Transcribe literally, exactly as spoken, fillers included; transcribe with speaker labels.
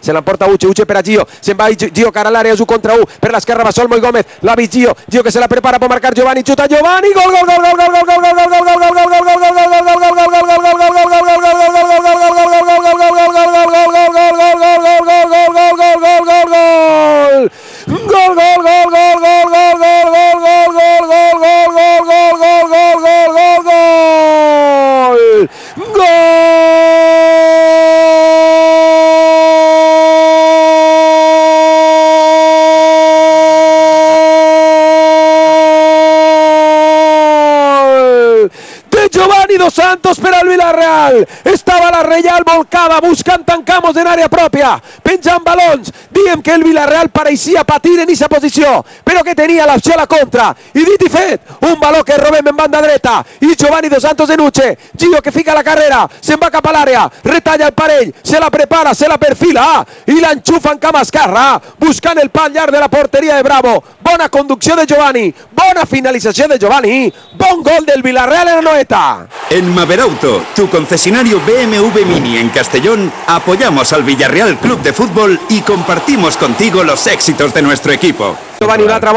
Speaker 1: se l'emporta Uche, Uche per a Gio, se'n va Gio cara all'area, giù contra U, per l'esquerra va Solmo i Gomez, la vist Gio, Gio che se la prepara, può marcar Giovanni, xuta Giovanni, gol, gol, gol, gol, gol, gol, gol, gol, gol, gol, gol, gol, gol, gol, Giovanni Dos Santos per al Villarreal. Estava la Reial volcada buscant tancamos en àrea pròpia, penjant balons. Diem que el Villarreal pareixia patir en aquesta posició, però que tenia l'opció a la contra. I dit i fet, un baló que robem en banda dreta i Giovanni Dos Santos en Uche. Gio que fica la carrera, se'n va cap a l'àrea, retalla el parell, se la prepara, se la perfila i l'enxufa en cama esquerra, buscant el pal llarg de la porteria de Bravo. Bona conducció de Giovanni, bona finalització de Giovanni, bon gol del Villarreal en la Noeta.
Speaker 2: En Maberauto, tu concesionario B M W Mini en Castellón, apoyamos al Villarreal Club de Fútbol y compartimos contigo los éxitos de nuestro equipo.
Speaker 1: Giovanni, una altra